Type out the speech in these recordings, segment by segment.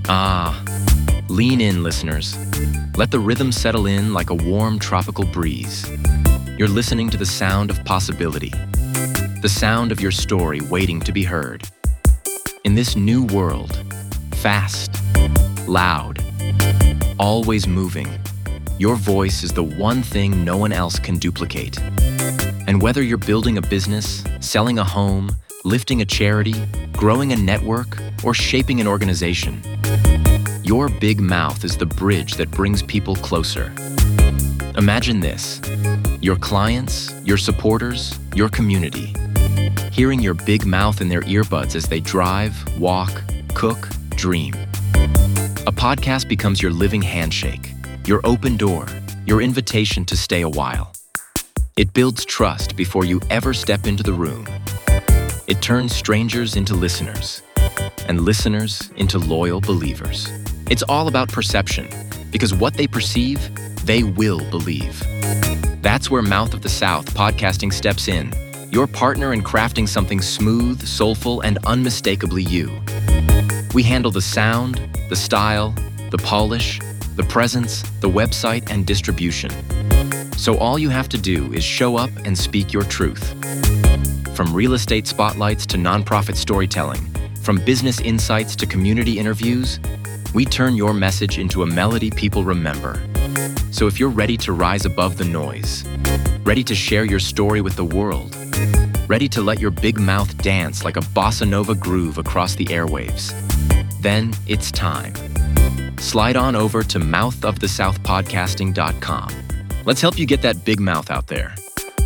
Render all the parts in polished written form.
Ah, lean in, listeners. Let the rhythm settle in like a warm tropical breeze. You're listening to the sound of possibility, the sound of your story waiting to be heard. In this new world, fast, loud, always moving, your voice is the one thing no one else can duplicate. And whether you're building a business, selling a home, lifting a charity, growing a network, or shaping an organization, your big mouth is the bridge that brings people closer. Imagine this: your clients, your supporters, your community, hearing your big mouth in their earbuds as they drive, walk, cook, dream. A podcast becomes your living handshake, your open door, your invitation to stay a while. It builds trust before you ever step into the room. It turns strangers into listeners, and listeners into loyal believers. It's all about perception, because what they perceive, they will believe. That's where Mouth of the South podcasting steps in, your partner in crafting something smooth, soulful, and unmistakably you. We handle the sound, the style, the polish, the presence, the website, and distribution. So all you have to do is show up and speak your truth. From real estate spotlights to nonprofit storytelling, from business insights to community interviews, we turn your message into a melody people remember. So if you're ready to rise above the noise, ready to share your story with the world, ready to let your big mouth dance like a bossa nova groove across the airwaves, then it's time. Slide on over to mouthofthesouthpodcasting.com. Let's help you get that big mouth out there.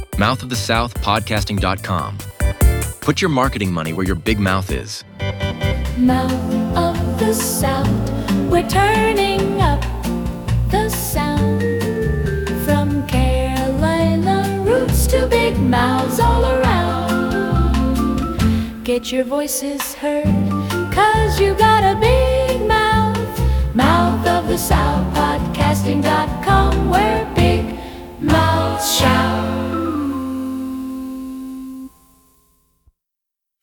Mouthofthesouthpodcasting.com. Put your marketing money where your big mouth is. Mouth of the South, we're turning up the sound. From Carolina roots to big mouths all around. Get your voices heard, 'cause you got a big mouth. Mouth of the South, podcasting.com.